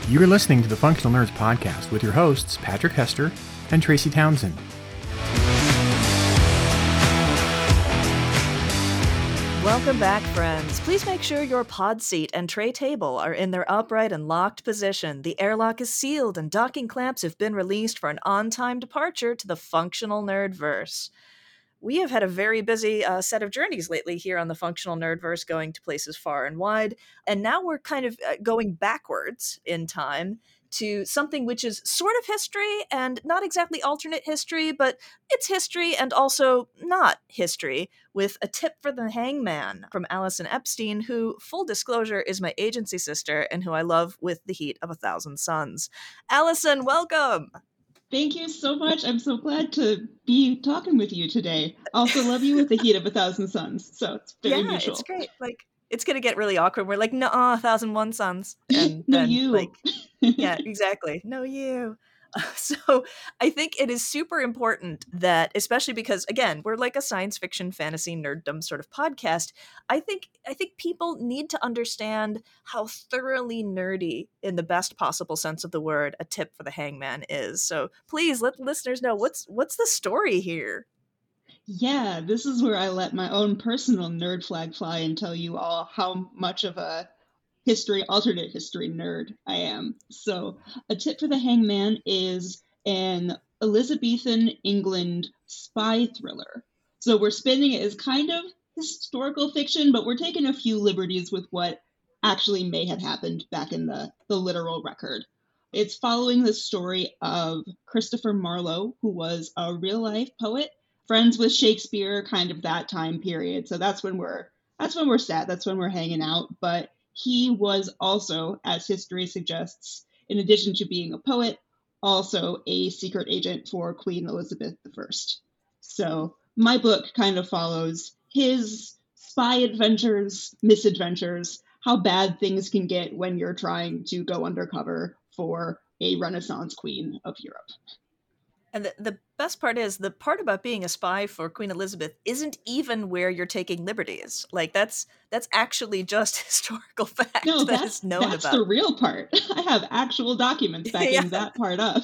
You're listening to the Functional Nerds Podcast with your hosts, Patrick Hester and Tracy Townsend. Welcome back, friends. Please make sure your pod seat and tray table are in their upright and locked position. The airlock is sealed and docking clamps have been released for an on-time departure to the Functional Nerdverse. We have had a very busy set of journeys lately here on the Functional Nerdverse, going to places far and wide, and now we're kind of going backwards in time to something which is sort of history and not exactly alternate history, but it's history and also not history, with A Tip for the Hangman from Allison Epstein, who, full disclosure, is my agency sister and who I love with the heat of 1,000 suns. Allison, welcome! Thank you so much. I'm so glad to be talking with you today. I also love you with the heat of 1,000 suns, so it's very mutual. It's great. Like, it's going to get really awkward. We're like, no, 1,001 suns. And no, then, you. Like, yeah, exactly. No, you. So I think it is super important that, especially because, again, we're like a science fiction, fantasy, nerddom sort of podcast. I think people need to understand how thoroughly nerdy, in the best possible sense of the word, A Tip for the Hangman is. So please let listeners know what's the story here. Yeah, this is where I let my own personal nerd flag fly and tell you all how much of a alternate history nerd I am. So, A Tip for the Hangman is an Elizabethan England spy thriller. So we're spinning it as kind of historical fiction, but we're taking a few liberties with what actually may have happened back in the literal record. It's following the story of Christopher Marlowe, who was a real-life poet, friends with Shakespeare, kind of that time period. So that's when we're set. That's when we're hanging out. But he was also, as history suggests, in addition to being a poet, also a secret agent for Queen Elizabeth I. So my book kind of follows his spy adventures, misadventures, how bad things can get when you're trying to go undercover for a Renaissance queen of Europe. And the best part is, the part about being a spy for Queen Elizabeth isn't even where you're taking liberties. Like, that's actually just historical fact. No, that's the real part. I have actual documents backing that part up.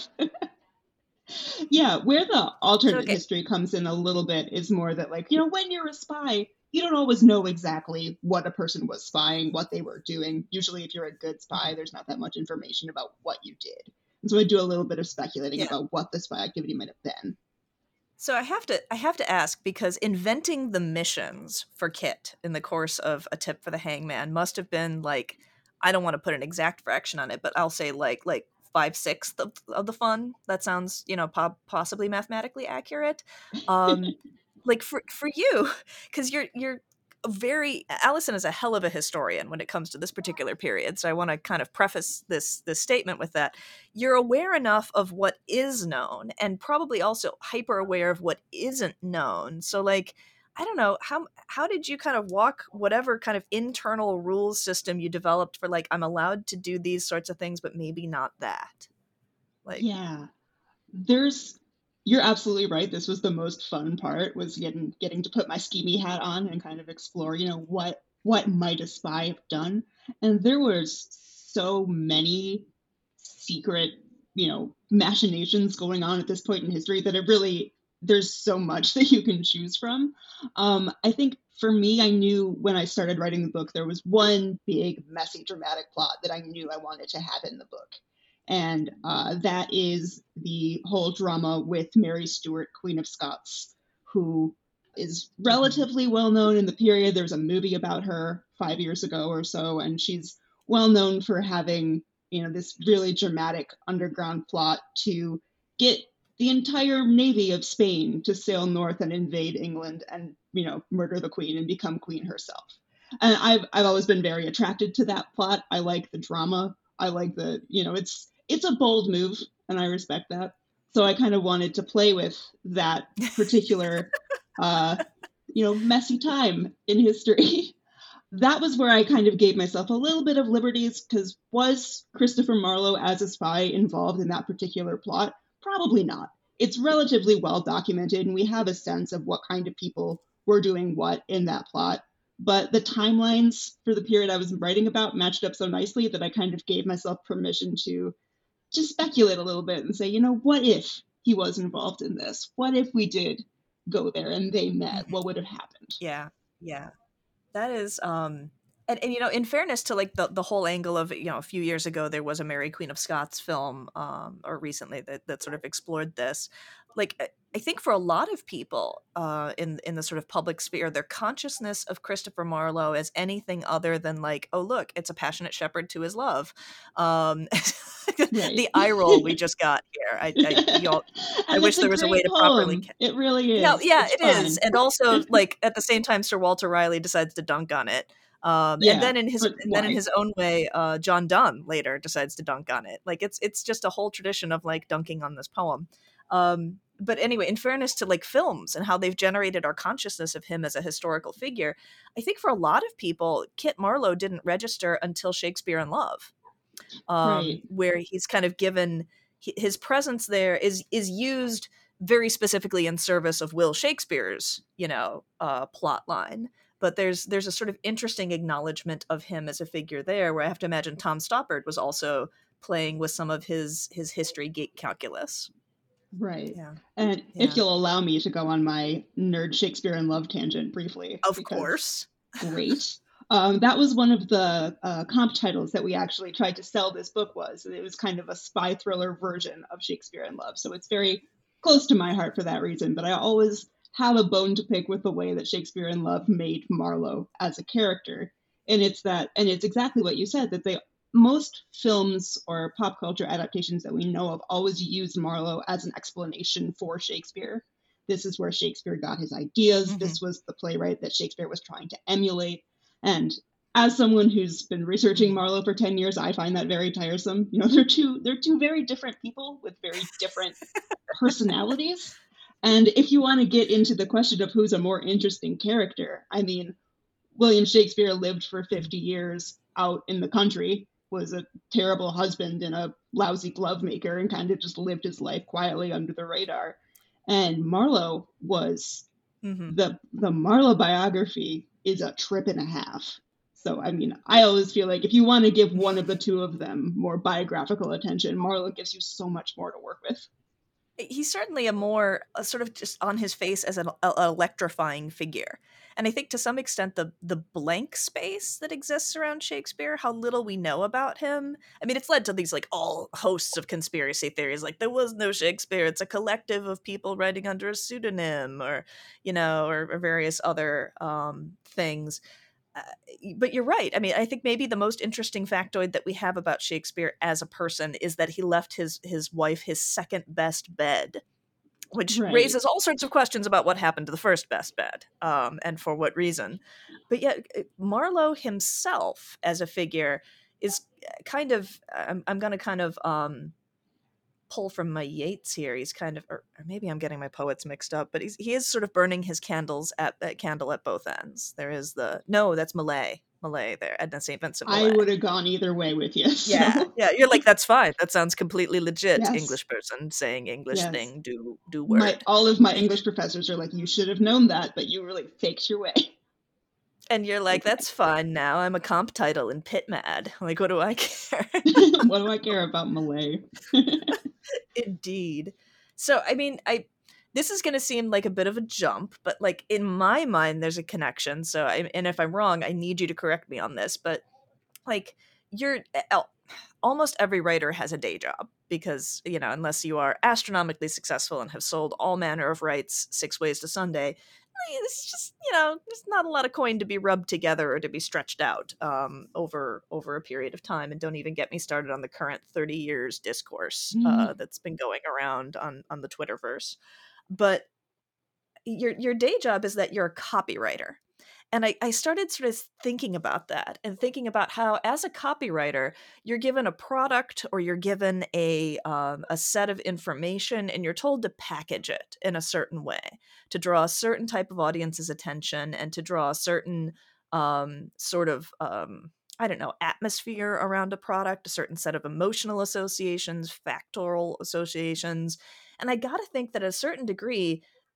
Yeah, where the alternate history comes in a little bit is more that, like, when you're a spy, you don't always know exactly what a person was spying, what they were doing. Usually, if you're a good spy, there's not that much information about what you did. And so I do a little bit of speculating about what the spy activity might have been. So I have to ask, because inventing the missions for Kit in the course of A Tip for the Hangman must have been, like, I don't want to put an exact fraction on it, but I'll say like 5/6 of the fun. That sounds, possibly mathematically accurate. Like for you, because you're Allison is a hell of a historian when it comes to this particular period. So I want to kind of preface this statement with that. You're aware enough of what is known and probably also hyper aware of what isn't known. So, like, I don't know, how did you kind of walk whatever kind of internal rules system you developed for, like, I'm allowed to do these sorts of things, but maybe not that? Like, yeah, you're absolutely right. This was the most fun part, was getting to put my schemy hat on and kind of explore, what might a spy have done. And there was so many secret, machinations going on at this point in history that there's so much that you can choose from. I think for me, I knew when I started writing the book, there was one big, messy, dramatic plot that I knew I wanted to have in the book. And that is the whole drama with Mary Stuart, Queen of Scots, who is relatively well known in the period. There's a movie about her 5 years ago or so, and she's well known for having, this really dramatic underground plot to get the entire navy of Spain to sail north and invade England and, murder the queen and become queen herself. And I've always been very attracted to that plot. I like the drama. I like it's a bold move, and I respect that. So I kind of wanted to play with that particular, messy time in history. That was where I kind of gave myself a little bit of liberties, because was Christopher Marlowe as a spy involved in that particular plot? Probably not. It's relatively well documented, and we have a sense of what kind of people were doing what in that plot. but the timelines for the period I was writing about matched up so nicely that I kind of gave myself permission to just speculate a little bit and say, what if he was involved in this? What if we did go there and they met? Mhm. What would have happened? Yeah, yeah. That is, and in fairness to like the whole angle of, a few years ago there was a Mary Queen of Scots film, or recently that sort of explored this. Like I think for a lot of people in the sort of public sphere, their consciousness of Christopher Marlowe as anything other than like, oh look, it's a passionate shepherd to his love. Um, Right. the eye roll we just got here. I And wish it's a there was a way great to properly. poem. It really Yeah, is. yeah, It's it is, fun. and also, like, at the same time, Sir Walter Riley decides to dunk on it, and Yeah, then but in why? his own way, John Donne later decides to dunk on it. Like, it's just a whole tradition of, like, dunking on this poem. But anyway, in fairness to, like, films and how they've generated our consciousness of him as a historical figure, I think for a lot of people, Kit Marlowe didn't register until Shakespeare in Love, Right. where he's kind of given his presence there is used very specifically in service of Will Shakespeare's plot line. But there's a sort of interesting acknowledgement of him as a figure there, where I have to imagine Tom Stoppard was also playing with some of his history gate calculus. Right. Yeah, And if yeah, you'll allow me to go on my nerd Shakespeare in Love tangent briefly, of because course. great. That was one of the comp titles that we actually tried to sell this book was. It was kind of a spy thriller version of Shakespeare in Love. So it's very close to my heart for that reason. But I always have a bone to pick with the way that Shakespeare in Love made Marlowe as a character. And it's exactly what you said, that most films or pop culture adaptations that we know of always use Marlowe as an explanation for Shakespeare. This is where Shakespeare got his ideas. Hmm. This was the playwright that Shakespeare was trying to emulate. And as someone who's been researching Hmm. Marlowe for 10 years, I find that very tiresome. They're two very different people with very different personalities. And if you want to get into the question of who's a more interesting character, I mean, William Shakespeare lived for 50 years out in the country, was a terrible husband and a lousy glove maker, and kind of just lived his life quietly under the radar. And Marlowe was Hmm. the Marlowe biography is a trip and a half. So I mean, I always feel like if you want to give one of the two of them more biographical attention, Marlowe gives you so much more to work with. He's certainly a more sort of just on his face as an electrifying figure. And I think to some extent the blank space that exists around Shakespeare, how little we know about him. I mean, it's led to these like all hosts of conspiracy theories, like there was no Shakespeare. It's a collective of people writing under a pseudonym, or various other things. Uh, but you're right. I mean, I think maybe the most interesting factoid that we have about Shakespeare as a person is that he left his wife his second best bed, which Right. raises all sorts of questions about what happened to the first best bed, and for what reason. But yet, Marlowe himself as a figure is kind of. I'm going to kind of pull from my Yeats here. He's kind of, or maybe I'm getting my poets mixed up, but he is sort of burning his candles at that candle at both ends. There is no, that's Millais there, Edna St. Vincent I Millais. would have gone either way with you. Yeah, So yeah, you're like that's fine. That sounds completely legit. yes, English person saying English yes. thing, do My word, all of my English professors are like, you should have known that, but you really faked your way. and you're like Okay. that's fine. Now I'm a comp title in Pit Mad. Like what do I care? What do I care about Malay? Indeed. So, I mean, this is going to seem like a bit of a jump, but like in my mind, there's a connection. So, and if I'm wrong, I need you to correct me on this. But like, you're almost every writer has a day job because unless you are astronomically successful and have sold all manner of rights 6 ways to Sunday, it's just there's not a lot of coin to be rubbed together or to be stretched out over a period of time. And don't even get me started on the current 30 years discourse that's been going around on the Twitterverse. But your day job is that you're a copywriter. And I started sort of thinking about that and thinking about how, as a copywriter, you're given a product or you're given a set of information and you're told to package it in a certain way to draw a certain type of audience's attention and to draw a certain sort of I don't know, atmosphere around a product, a certain set of emotional associations, factorial associations. And I got to think that at a certain degree,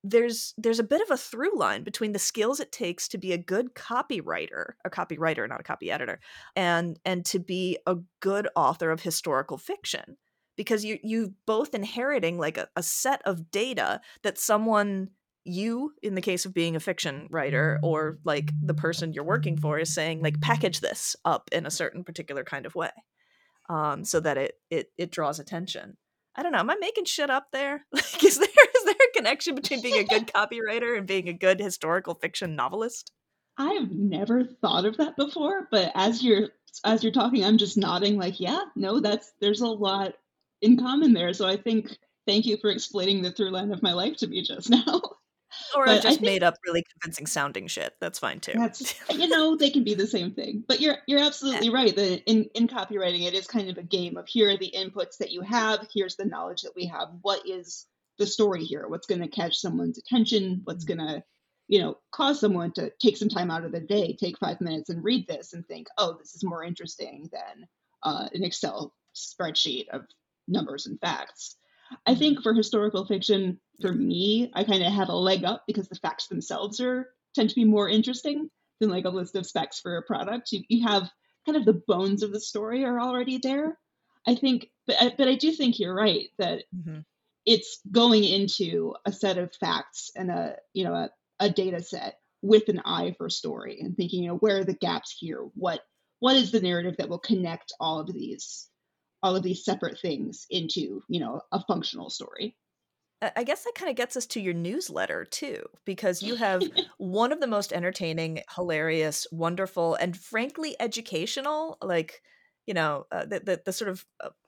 there's a bit of a through line between the skills it takes to be a good copywriter, not a copy editor, and to be a good author of historical fiction, because you both inheriting like a set of data that someone, you in the case of being a fiction writer, or like the person you're working for, is saying like, package this up in a certain particular kind of way, so that it draws attention. I don't know. Am I making shit up there? Like, is there a connection between being a good copywriter and being a good historical fiction novelist? I've never thought of that before, but as you're talking, I'm just nodding like, yeah, no, there's a lot in common there. So I think, thank you for explaining the through line of my life to me just now. Or But I've just made up really convincing sounding shit. That's fine too. That's, they can be the same thing. But you're absolutely right that in copywriting, it is kind of a game of, here are the inputs that you have, here's the knowledge that we have. What is the story here? What's going to catch someone's attention? What's going to, cause someone to take some time out of the day, take 5 minutes and read this and think, oh, this is more interesting than an Excel spreadsheet of numbers and facts. I think for historical fiction, for me, I kind of have a leg up because the facts themselves tend to be more interesting than like a list of specs for a product. You have kind of the bones of the story are already there. I think, but I do think you're right that it's going into a set of facts and a data set with an eye for story and thinking, where are the gaps here? What is the narrative that will connect all of these separate things into, a functional story? I guess that kind of gets us to your newsletter too, because you have one of the most entertaining, hilarious, wonderful, and frankly educational, like, the sort of,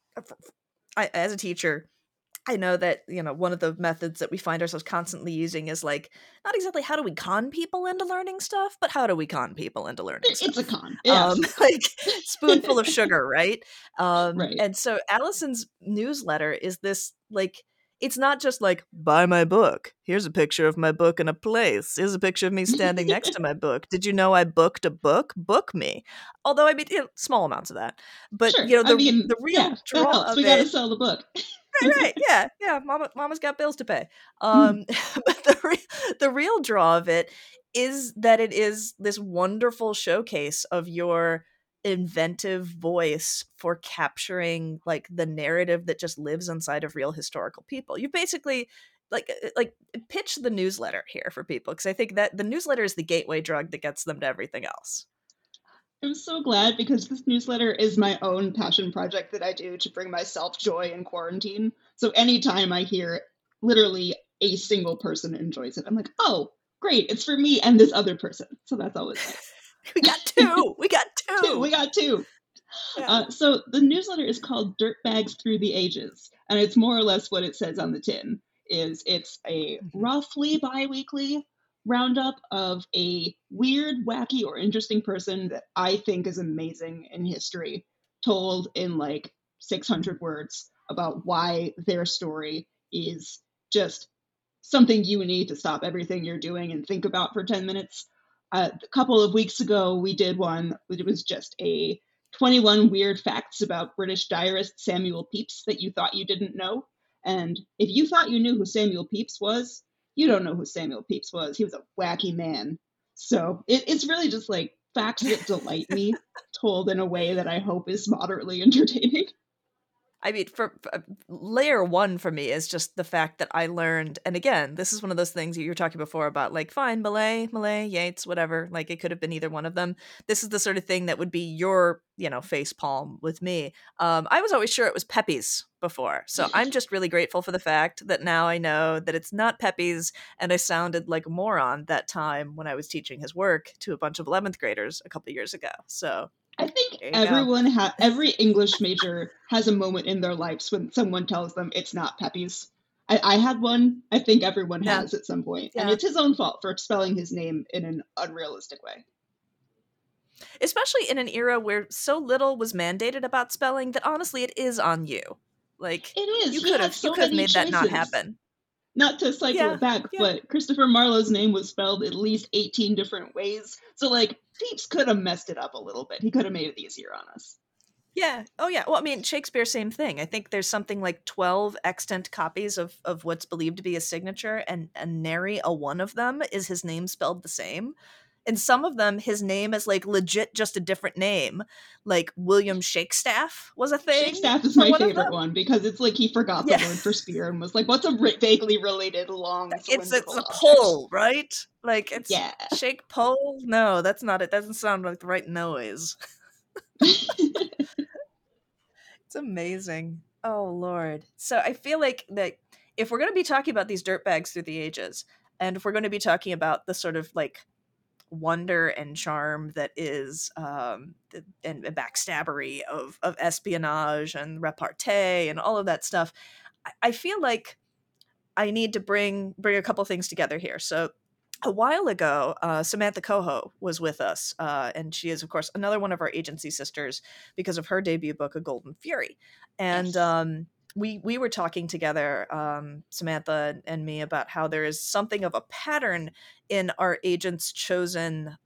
as a teacher, I know that, one of the methods that we find ourselves constantly using is like, not exactly how do we con people into learning stuff, but how do we con people into learning stuff? It's a con. Yes. Like spoonful of sugar, right? Right. And so Allison's newsletter is this, like, it's not just like, buy my book. Here's a picture of my book in a place. Here's a picture of me standing next to my book. Did you know I booked a book? Book me. Although, I mean, small amounts of that. But, sure. the real draw of we got to sell the book. Right. Yeah. Mama's got bills to pay. But the real draw of it is that it is this wonderful showcase of your inventive voice for capturing like the narrative that just lives inside of real historical people. You basically like pitch the newsletter here for people, because I think that the newsletter is the gateway drug that gets them to everything else. I'm so glad, because this newsletter is my own passion project that I do to bring myself joy in quarantine. So anytime I hear literally a single person enjoys it, I'm like, oh, great, it's for me and this other person. So that's always nice. We got two. Yeah. So the newsletter is called Dirtbags Through the Ages, and it's more or less what it says on the tin. It's a roughly bi-weekly roundup of a weird, wacky, or interesting person that I think is amazing in history, told in like 600 words about why their story is just something you need to stop everything you're doing and think about for 10 minutes. A couple of weeks ago, we did one. It was just a 21 weird facts about British diarist Samuel Pepys that you thought you didn't know. And if you thought you knew who Samuel Pepys was, you don't know who Samuel Pepys was. He was a wacky man. So it's really just like facts that delight me, told in a way that I hope is moderately entertaining. I mean, for layer one for me is just the fact that I learned, and again, this is one of those things you were talking before about, like, fine, Millay, Yeats, whatever, like it could have been either one of them. This is the sort of thing that would be your, face palm with me. I was always sure it was Pepys before, so I'm just really grateful for the fact that now I know that it's not Pepys, and I sounded like a moron that time when I was teaching his work to a bunch of 11th graders a couple of years ago. So I think every English major has a moment in their lives when someone tells them it's not Pepys. I had one. I think everyone has at some point. Yeah. And it's his own fault for spelling his name in an unrealistic way. Especially in an era where so little was mandated about spelling that honestly it is on you. Like, it is. You could have made that not happen. Not to cycle it back, but Christopher Marlowe's name was spelled at least 18 different ways. So, like, Pepys could have messed it up a little bit. He could have made it easier on us. Yeah. Oh, yeah. Well, I mean, Shakespeare, same thing. I think there's something like 12 extant copies of what's believed to be a signature, and nary a one of them is his name spelled the same. In some of them, his name is like legit just a different name. Like William Shakestaff was a thing Shakestaff is for my one of favorite them. one because it's like he forgot the Yeah. word for spear and was like, what's a vaguely related long It's cylindrical a object? pull, right? Like it's Yeah. shake pull. No, that's not it. Doesn't sound like the right noise. It's amazing. Oh Lord. So I feel like that if we're going to be talking about these dirtbags through the ages, and if we're going to be talking about the sort of like wonder and charm that is and backstabbery of espionage and repartee and all of that stuff, I feel like I need to bring a couple things together here. So a while ago, Samantha Coho was with us, and she is, of course, another one of our agency sisters because of her debut book, A Golden Fury. And Yes. we were talking together, Samantha and me, about how there is something of a pattern in our agents' chosen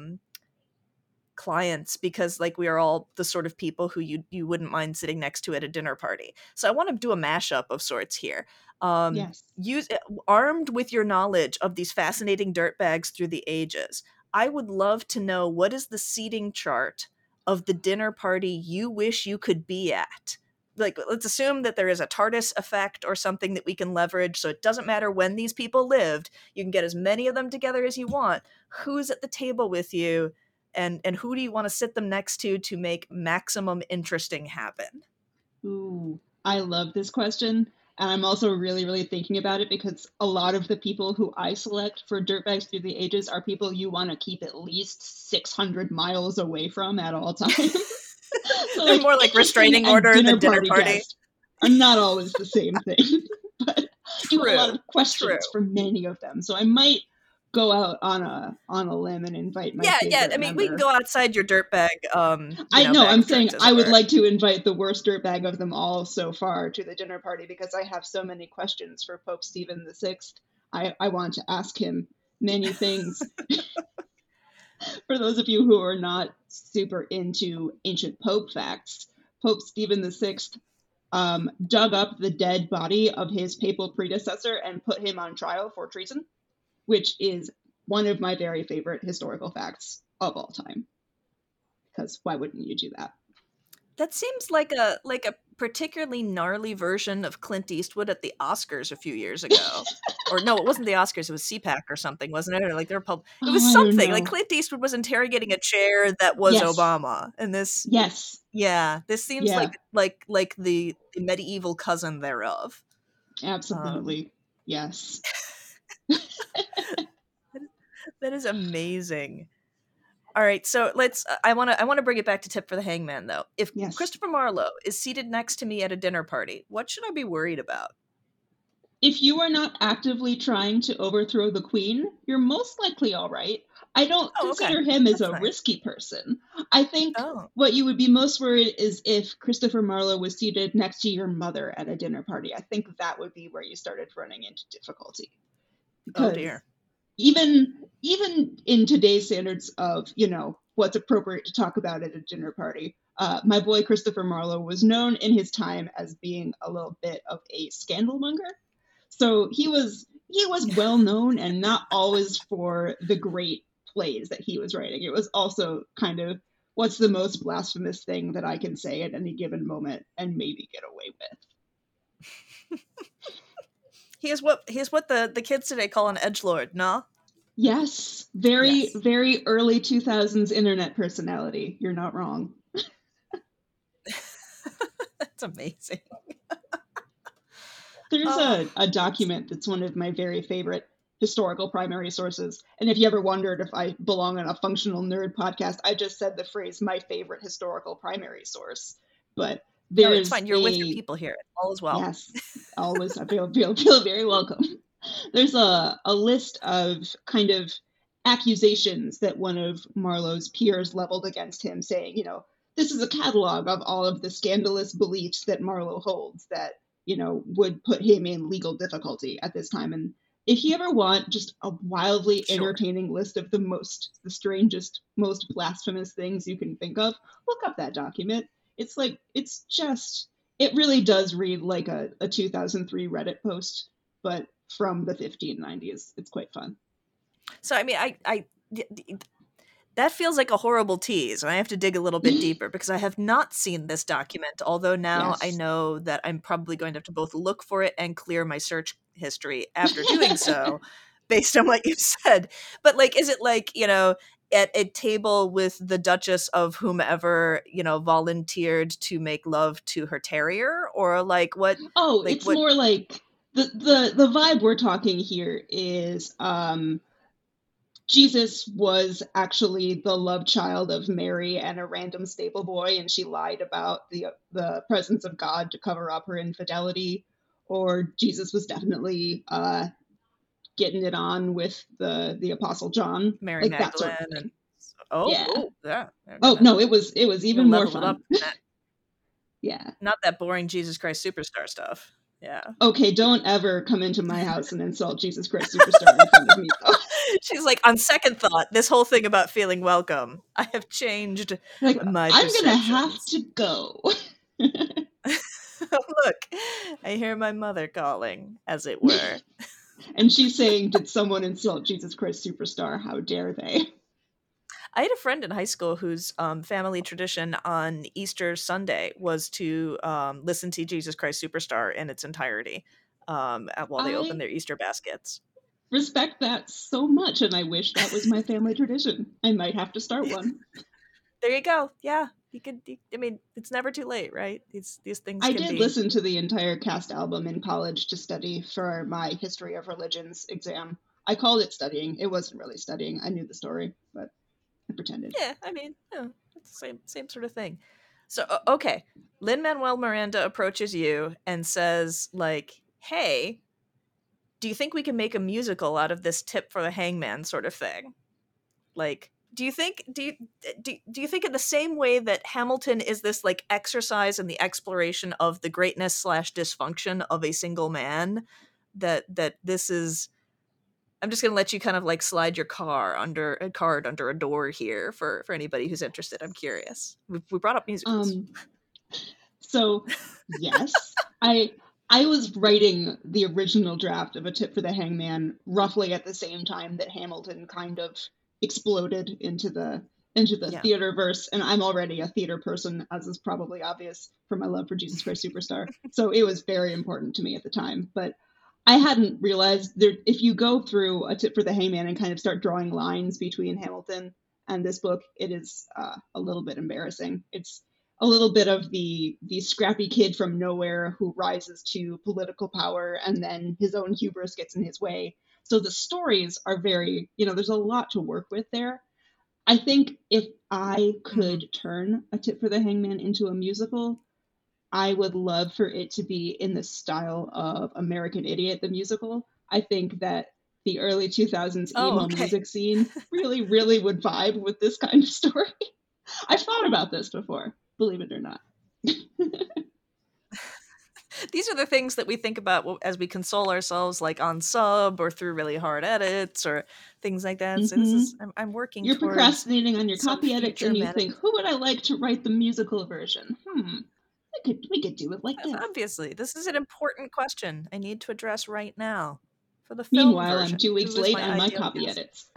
clients, because like we are all the sort of people who you wouldn't mind sitting next to at a dinner party. So I want to do a mashup of sorts here. Yes. Use armed with your knowledge of these fascinating dirtbags through the ages, I would love to know what is the seating chart of the dinner party you wish you could be at. Like, let's assume that there is a TARDIS effect or something that we can leverage, so it doesn't matter when these people lived. You can get as many of them together as you want. Who's at the table with you? And who do you want to sit them next to make maximum interesting happen? Ooh, I love this question. And I'm also really, really thinking about it because a lot of the people who I select for Dirtbags Through the Ages are people you want to keep at least 600 miles away from at all times. So, They're like, more like interesting restraining and order than dinner party. guests are not always the same thing. But I do have a lot of True. questions for many of them. So I might go out on a limb and invite my Yeah. favorite I mean, we can member. go outside your dirtbag, I know, bag I'm of saying tricks, as I it would were. like to invite the worst dirtbag of them all so far to the dinner party because I have so many questions for Pope Stephen VI. I want to ask him many things. For those of you who are not super into ancient Pope facts, Pope Stephen VI dug up the dead body of his papal predecessor and put him on trial for treason, which is one of my very favorite historical facts of all time. Because why wouldn't you do that? That seems like a particularly gnarly version of Clint Eastwood at the Oscars a few years ago. Or no, it wasn't the Oscars, it was CPAC or something, wasn't it? Or like it was Oh, I don't something. Like know. Clint Eastwood was interrogating a chair that was Yes. Obama. And this Yes. this seems Yeah. like the medieval cousin thereof. Absolutely. Yes. That is amazing. All right, so let's. I want to bring it back to Tip for the Hangman, though. If Yes. Christopher Marlowe is seated next to me at a dinner party, what should I be worried about? If you are not actively trying to overthrow the queen, you're most likely all right. I don't consider him as a risky person. I think what you would be most worried is if Christopher Marlowe was seated next to your mother at a dinner party. I think that would be where you started running into difficulty. Because dear. Even in today's standards of, what's appropriate to talk about at a dinner party, my boy Christopher Marlowe was known in his time as being a little bit of a scandalmonger. So he was well known, and not always for the great plays that he was writing. It was also kind of, what's the most blasphemous thing that I can say at any given moment and maybe get away with. He is what the kids today call an edgelord, no? Yes. Very early 2000s internet personality. You're not wrong. That's amazing. There's a document that's one of my very favorite historical primary sources. And if you ever wondered if I belong on a functional nerd podcast, I just said the phrase "my favorite historical primary source." But there is it's fine. You're with your people here. All is well. Yes, always. I feel very welcome. There's a list of kind of accusations that one of Marlowe's peers leveled against him, saying, this is a catalog of all of the scandalous beliefs that Marlowe holds that, would put him in legal difficulty at this time. And if you ever want just a wildly entertaining list of the strangest, most blasphemous things you can think of, look up that document. It's like, it's just, it really does read like a 2003 Reddit post, but from the 1590s. It's quite fun. So I mean, that feels like a horrible tease, and I have to dig a little bit deeper because I have not seen this document, although now I Yes. know that I'm probably going to have to both look for it and clear my search history after doing so, based on what you've said. But, like, is it like, at a table with the Duchess of whomever, volunteered to make love to her terrier? Or, Oh, like, it's what? more like the vibe we're talking here is Jesus was actually the love child of Mary and a random stable boy, and she lied about the presence of God to cover up her infidelity. Or Jesus was definitely getting it on with the Apostle John, Mary like that sort of Magdalene and thing. oh, Yeah. oh, yeah, they're Oh gonna no, it was gonna even more level it up. fun. Yeah. Not that boring Jesus Christ Superstar stuff. Yeah. Okay, don't ever come into my house and insult Jesus Christ Superstar in front of me, though. She's like, on second thought, this whole thing about feeling welcome, I have changed Like, my I'm gonna have perceptions. to go. Look, I hear my mother calling, as it were. And she's saying, did someone insult Jesus Christ Superstar? How dare they? I had a friend in high school whose family tradition on Easter Sunday was to listen to Jesus Christ Superstar in its entirety while they opened I their Easter baskets. respect that so much, and I wish that was my family tradition. I might have to start one. There you go. Yeah, I mean, it's never too late, right? These things I can did be. listen to the entire cast album in college to study for my history of religions exam. I called it studying. It wasn't really studying. I knew the story, but I pretended. Yeah, I mean, it's the same sort of thing. So okay, Lin-Manuel Miranda approaches you and says, like, "Hey, do you think we can make a musical out of this tip for the hangman sort of thing?" Like, do you think in the same way that Hamilton is this like exercise in the exploration of the greatness / dysfunction of a single man, that this is. I'm just gonna let you kind of like slide your card under a door here for anybody who's interested. I'm curious. We brought up musicals. So yes, I was writing the original draft of A Tip for the Hangman roughly at the same time that Hamilton kind of exploded into the Yeah. theater verse, and I'm already a theater person, as is probably obvious from my love for Jesus Christ Superstar. So it was very important to me at the time, but I hadn't realized there, if you go through A Tip for the Hangman and kind of start drawing lines between Hamilton and this book, it is a little bit embarrassing. It's a little bit of the scrappy kid from nowhere who rises to political power, and then his own hubris gets in his way. So the stories are very, there's a lot to work with there. I think if I could turn A Tip for the Hangman into a musical, I would love for it to be in the style of American Idiot, the musical. I think that the early 2000s Oh, emo okay. music scene really, really would vibe with this kind of story. I've thought about this before, believe it or not. These are the things that we think about as we console ourselves, like on sub or through really hard edits or things like that. So this is I'm working You're towards procrastinating on your some copy edits, future and you think, who would I like to write the musical version? We could do it like this. Obviously, this is an important question I need to address right now for the film Meanwhile, version. I'm 2 weeks Who is late on my ideal copy guest? edits.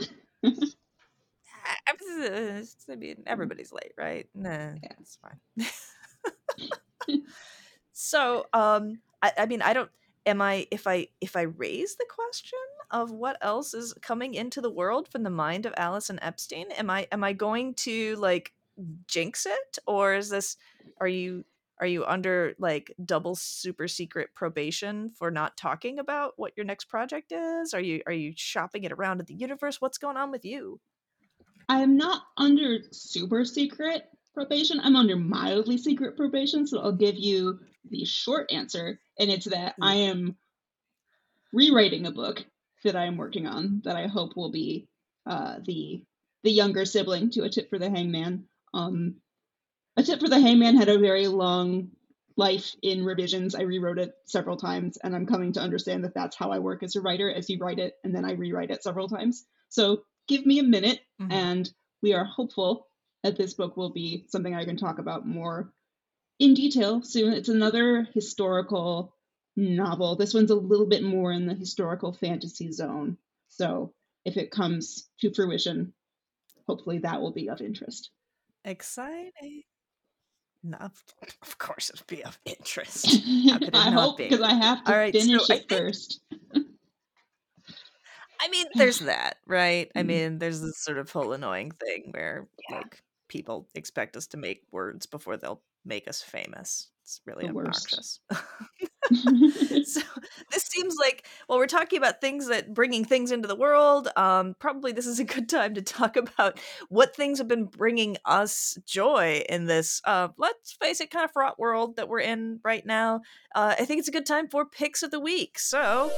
I mean, everybody's late, right? Nah, Yeah. it's fine. So, I mean, I don't. Am I if I raise the question of what else is coming into the world from the mind of Alison Epstein, am I going to like jinx it, or is this? Are you under like double super secret probation for not talking about what your next project is? Are you shopping it around in the universe? What's going on with you? I am not under super secret probation. I'm under mildly secret probation. So I'll give you the short answer. And it's that I am rewriting a book that I am working on that I hope will be the younger sibling to A Tip for the Hangman. A Tip for the Hangman had a very long life in revisions. I rewrote it several times, and I'm coming to understand that that's how I work as a writer, as you write it, and then I rewrite it several times. So give me a minute, and we are hopeful that this book will be something I can talk about more in detail soon. It's another historical novel. This one's a little bit more in the historical fantasy zone. So if it comes to fruition, hopefully that will be of interest. Exciting. No, of course it'll be of interest. How could it I not hope, be? because I have to All right, finish so it first. I mean, there's that, right? I Mm, mean, there's this sort of whole annoying thing where yeah, like people expect us to make words before they'll make us famous. It's really the worst. obnoxious. So this seems like, well, we're talking about things that bringing things into the world. Probably this is a good time to talk about what things have been bringing us joy in this, let's face it, kind of fraught world that we're in right now. I think it's a good time for picks of the week. So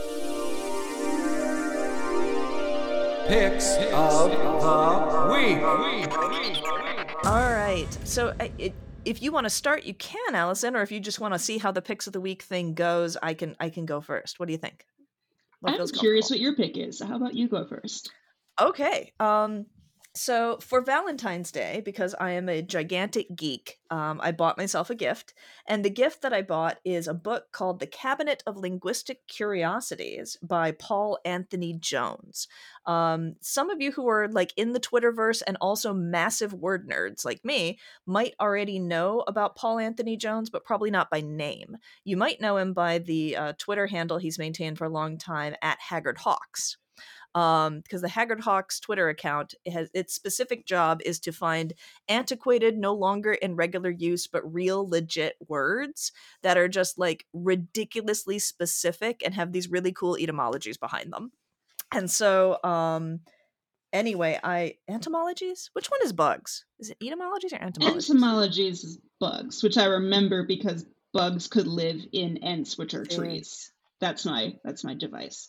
Picks of the week. all right. So if you want to start, you can, Allison, or if you just want to see how the picks of the week thing goes, I can go first. What do you think? What I'm feels curious comfortable? what your pick is. How about you go first? Okay. So for Valentine's Day, because I am a gigantic geek, I bought myself a gift, and the gift that I bought is a book called The Cabinet of Linguistic Curiosities by Paul Anthony Jones. Some of you who are like in the Twitterverse and also massive word nerds like me might already know about Paul Anthony Jones, but probably not by name. You might know him by the Twitter handle he's maintained for a long time at Haggard Hawks, because the Haggard Hawks Twitter account has its specific job is to find antiquated, no longer in regular use, but real legit words that are just like ridiculously specific and have these really cool etymologies behind them. And so, anyway, entomologies? Which one is bugs? Is it etymologies or entomologies? Entomologies is bugs, which I remember because bugs could live in Ents, which are See. trees. That's my device.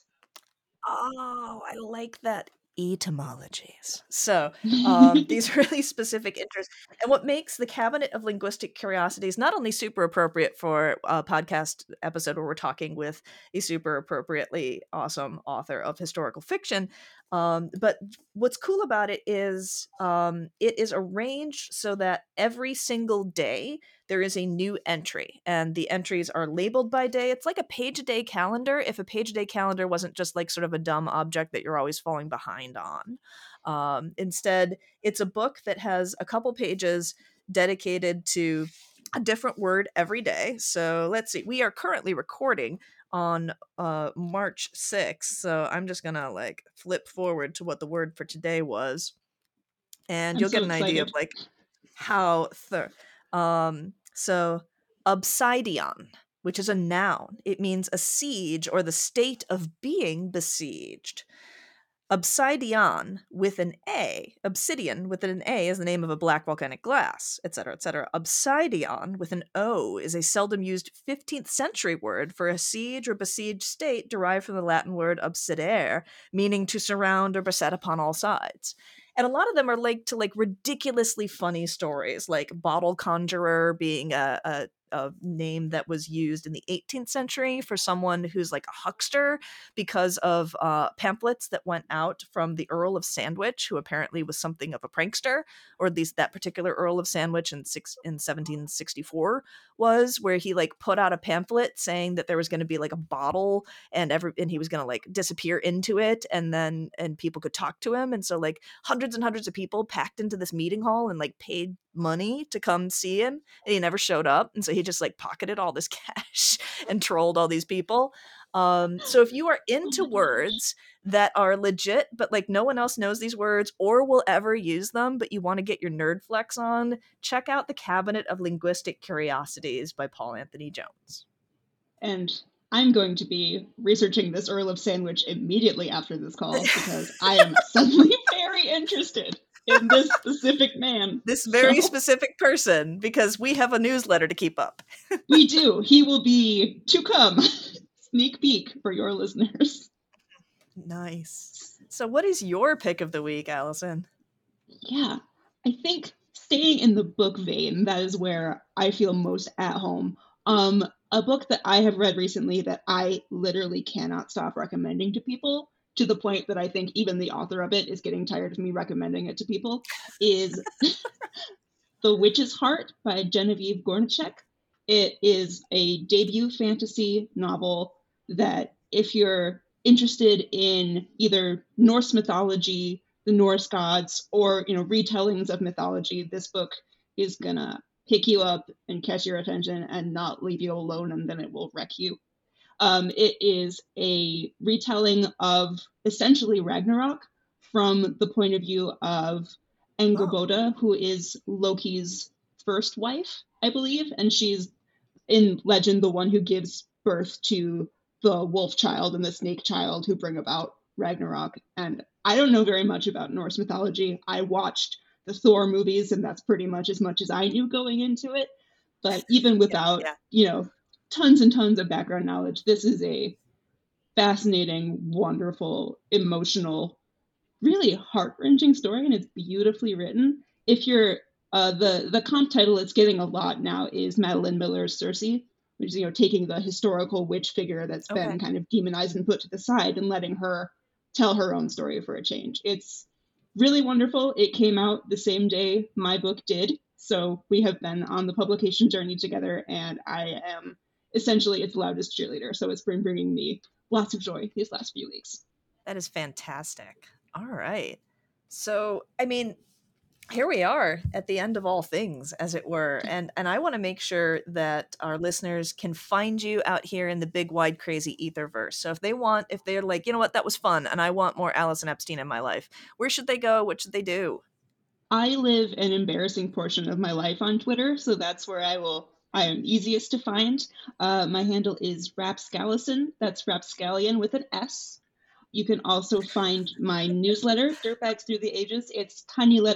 Oh, I like that. Etymologies. So these really specific interests. And what makes the Cabinet of Linguistic Curiosities not only super appropriate for a podcast episode where we're talking with a super appropriately awesome author of historical fiction, but what's cool about it is arranged so that every single day there is a new entry, and the entries are labeled by day. It's like a page a day calendar, if a page a day calendar wasn't just like sort of a dumb object that you're always falling behind on. Instead, it's a book that has a couple pages dedicated to a different word every day. So let's see, we are currently recording on March 6th, so I'm just gonna like flip forward to what the word for today was, and I'm you'll so get an idea of excited. like how so obsidian, which is a noun, it means a siege or the state of being besieged. Obsidian with an A, obsidian with an A is the name of a black volcanic glass, etc., etc. Obsidian with an O is a seldom used 15th century word for a siege or besieged state derived from the Latin word obsidere, meaning to surround or beset upon all sides. And a lot of them are linked to like ridiculously funny stories, like bottle conjurer being a name that was used in the 18th century for someone who's like a huckster because of pamphlets that went out from the Earl of Sandwich, who apparently was something of a prankster, or at least that particular Earl of Sandwich in 1764 was, where he like put out a pamphlet saying that there was going to be like a bottle and he was going to like disappear into it, and people could talk to him, and so like hundreds and hundreds of people packed into this meeting hall and like paid money to come see him, and he never showed up, and so he just like pocketed all this cash and trolled all these people. So if you are Oh into my gosh. words that are legit, but like no one else knows these words or will ever use them, but you want to get your nerd flex on, check out The Cabinet of Linguistic Curiosities by Paul Anthony Jones. And I'm going to be researching this Earl of Sandwich immediately after this call because I am suddenly very interested in this specific man. This very So specific person, because we have a newsletter to keep up. we do. He will be to come. Sneak peek for your listeners. Nice. So what is your pick of the week, Allison? Yeah, I think staying in the book vein, that is where I feel most at home. A book that I have read recently that I literally cannot stop recommending to people, to the point that I think even the author of it is getting tired of me recommending it to people, is The Witch's Heart by Genevieve Gornichek. It is a debut fantasy novel that, if you're interested in either Norse mythology, the Norse gods, or retellings of mythology, this book is gonna pick you up and catch your attention and not leave you alone, and then it will wreck you. It is a retelling of essentially Ragnarok from the point of view of Angrboda, who is Loki's first wife, I believe, and she's in legend the one who gives birth to the wolf child and the snake child who bring about Ragnarok. And I don't know very much about Norse mythology. I watched the Thor movies, and that's pretty much as I knew going into it. But even without, tons and tons of background knowledge, this is a fascinating, wonderful, emotional, really heart-wrenching story, and it's beautifully written. If you're the comp title it's getting a lot now is Madeline Miller's Circe, which is taking the historical witch figure that's been kind of demonized and put to the side and letting her tell her own story for a change. It's really wonderful. It came out the same day my book did, so we have been on the publication journey together, and I am essentially its loudest cheerleader. So it's been bringing me lots of joy these last few weeks. That is fantastic. All right. So, I mean, here we are at the end of all things, as it were. And I want to make sure that our listeners can find you out here in the big, wide, crazy etherverse. So if they're like, you know what, that was fun, and I want more Allison Epstein in my life, where should they go? What should they do? I live an embarrassing portion of my life on Twitter, so that's where I am easiest to find. My handle is Rapscallison. That's Rapscallion with an S. You can also find my newsletter, Dirtbags Through the Ages. It's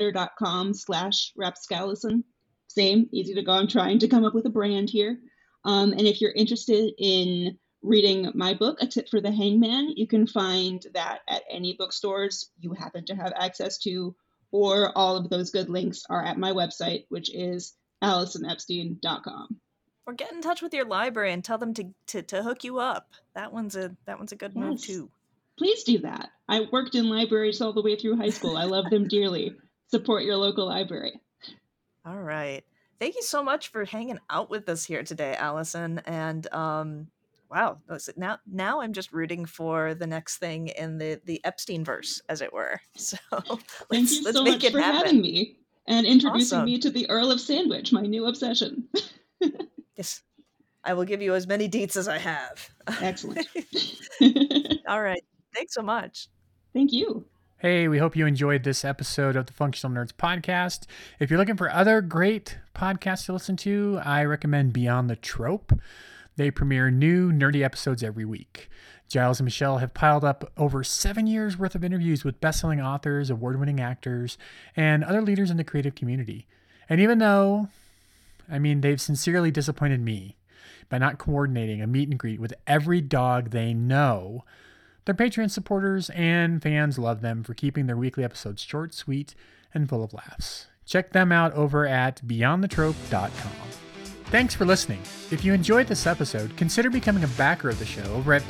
tinyletter.com/Rapscallison. Same, easy to go. I'm trying to come up with a brand here. And if you're interested in reading my book, A Tip for the Hangman, you can find that at any bookstores you happen to have access to, or all of those good links are at my website, which is AllisonEpstein.com. Or get in touch with your library and tell them to hook you up. That one's a good move too. Please do that. I worked in libraries all the way through high school. I love them dearly. Support your local library. All right. Thank you so much for hanging out with us here today, Allison. And wow, now I'm just rooting for the next thing in the Epstein-verse, as it were. So thank you so much for having me and introducing me to the Earl of Sandwich, my new obsession. Yes. I will give you as many deets as I have. Excellent. All right. Thanks so much. Thank you. Hey, we hope you enjoyed this episode of the Functional Nerds podcast. If you're looking for other great podcasts to listen to, I recommend Beyond the Trope. They premiere new nerdy episodes every week. Giles and Michelle have piled up over 7 years worth of interviews with best-selling authors, award-winning actors, and other leaders in the creative community. And even though, they've sincerely disappointed me by not coordinating a meet and greet with every dog they know, their Patreon supporters and fans love them for keeping their weekly episodes short, sweet, and full of laughs. Check them out over at beyondthetrope.com. Thanks for listening. If you enjoyed this episode, consider becoming a backer of the show over at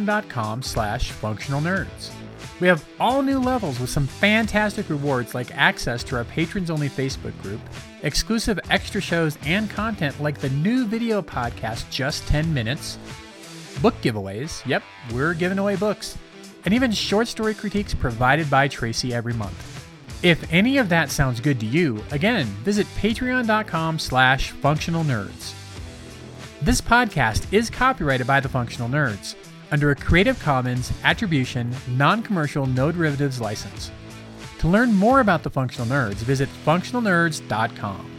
patreon.com/functionalnerds. We have all new levels with some fantastic rewards like access to our patrons-only Facebook group, exclusive extra shows and content like the new video podcast Just 10 Minutes, book giveaways, yep, we're giving away books, and even short story critiques provided by Tracy every month. If any of that sounds good to you, again, visit patreon.com/functionalnerds. This podcast is copyrighted by the Functional Nerds under a Creative Commons Attribution, Non-Commercial, No Derivatives license. To learn more about the Functional Nerds, visit functionalnerds.com.